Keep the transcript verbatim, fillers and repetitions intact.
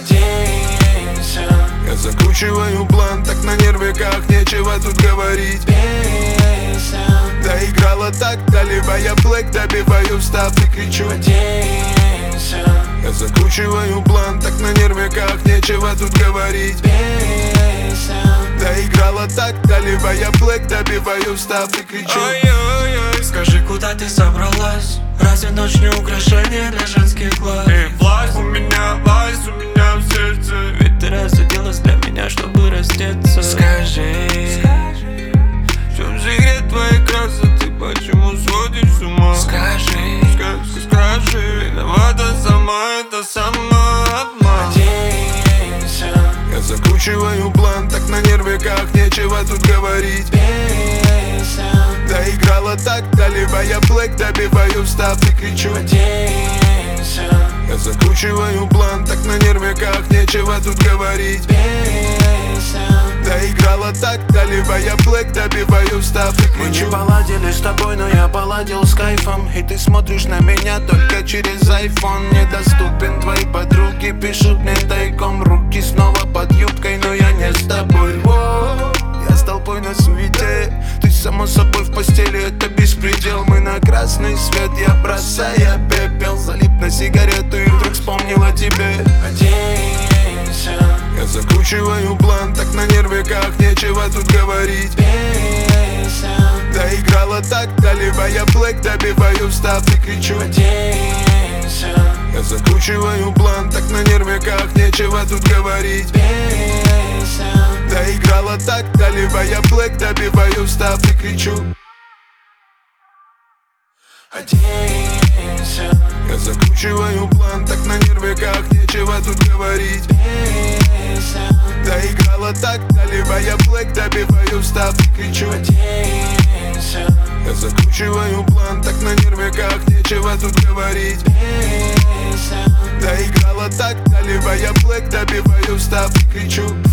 оденься. Я закручиваю план, так на нервиках, нечего тут говорить. Песня. Доиграла так, доливая блэк, добиваю встав и кричу. Оденься. Я закручиваю план, так на нервиках, нечего тут говорить. Песня. Доиграла так, доливая блэк, добиваю встав и кричу. Ой-ой-ой, скажи, куда ты собралась? Разве ночь не украшение для женских глаз? Эй, власть у меня, власть у меня в сердце. Ведь ты рассудилась для меня, чтобы раздеться. Скажи, в чем секрет твоей красоты, почему сводишь с ума? скажи, Скажи, скажи, виновата сама, это самообман. оденься. Я закручиваю план, так на нервиках, нечего тут говорить. Песня. Доиграла так, доливая блэк, добиваю встав и кричу. Оденься. Я закручиваю план, так на нервиках, нечего тут говорить. Песня. Доиграла так, доливая блэк, добиваю встав и Мы не кричу. поладили с тобой, но я поладил с кайфом. И ты смотришь на меня только через айфон. Недоступен, твои подруги пишут мне тайком. Руки снова под юбкой, но я не с тобой. Воу, я с толпой на суете. Ты само собой в постели, это беспредел. Мы на красный свет, я бросая пепел. Залип на сигарету и вдруг вспомнил о тебе. Оденься. Я закручиваю план, так на нервиках, нечего тут говорить. Песня. Доиграла так, доливая блэк, добиваю встав и кричу. Оденься. Я закручиваю план, так на нервиках, нечего тут говорить. Песня. Доиграла так, доливая блэк, добиваю встав и кричу. Оденься. Я закручиваю план, так на нервиках, нечего тут говорить. Песня. Доиграла так, доливая блэк, добиваю встав и кричу. Оденься. Я закручиваю план, так на нервиках, нечего тут говорить. Песня. Доиграла так, доливая блэк, добиваю встав и кричу.